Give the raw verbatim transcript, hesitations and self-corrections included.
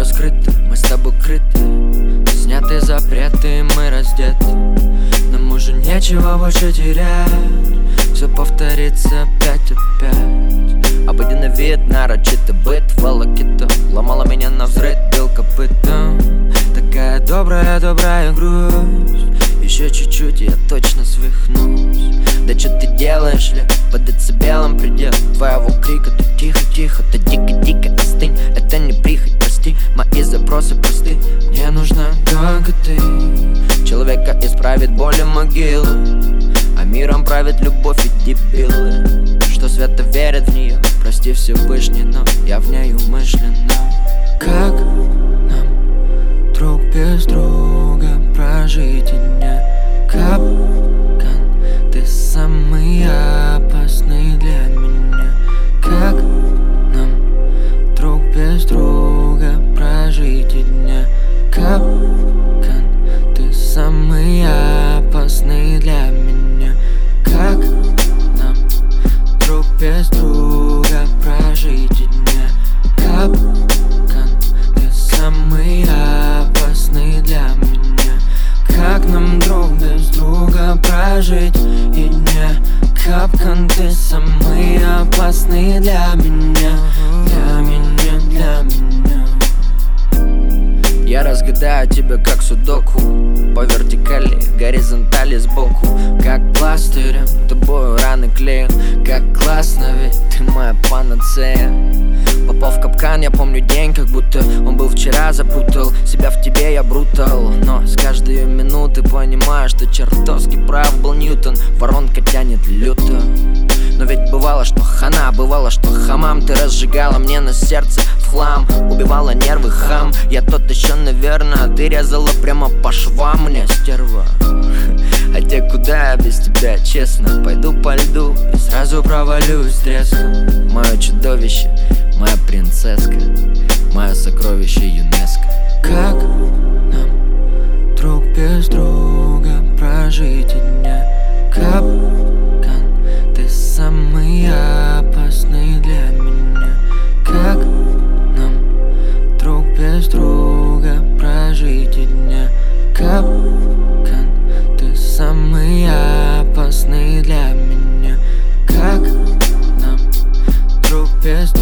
раскрыты, мы с тобой крыты. Сняты запреты, мы раздеты. Нам уже нечего больше терять. Все повторится опять опять. Обыденный вид, нарочитый быт, волокита ломала меня навзрыд, бил копытом. Такая добрая, добрая грусть. Еще чуть-чуть, я точно свихнусь. Да что ты делаешь, ли? Под децибелом предел твоего крика. Ты тихо-тихо, ты дико-дико остынь. Это не прихоть, прости, мои запросы просты. Мне нужна только ты. Человека исправит боль и могилу, а миром правит любовь и дебилы, что свято верят в нее. Прости Всевышний, но я в ней умышленно. Как нам друг без друга прожить и дня? Капкан, ты самый опасный для меня. Как нам друг без друга прожить и дня? Капкан, ты самый опасный для меня. Как нам друг без друга прожить и дня? Капкан, ты самый опасный для меня. Как нам друг без друга прожить и дня? Капкан, ты самый опасный для меня. Для меня, для меня. Я разгадаю тебя как судоку, по вертикали, горизонтали сбоку. Как пластырем тобою раны клею. Как классно, ведь ты моя панацея. Попал в капкан, я помню день, как будто он был вчера. Запутал себя в тебе, я брутал. Но с каждой минуты понимаю, что чертовски прав был Ньютон. Воронка тянет люто. Но ведь бывало, что хана, бывало, что хамам. Ты разжигала мне на сердце в хлам, убивала нервы, хам. Я тот еще, наверное, ты резала прямо по швам мне, стерва. Хотя куда я без тебя, честно? Пойду по льду и сразу провалюсь с треском. Мое чудовище, моя принцесска, мое сокровище ЮНЕСКО. Как нам друг без друга прожить и дня? Капкан, ты самый опасный для меня. Как нам друг без друга прожить и дня? Капкан, ты самый опасный для меня. Как нам друг без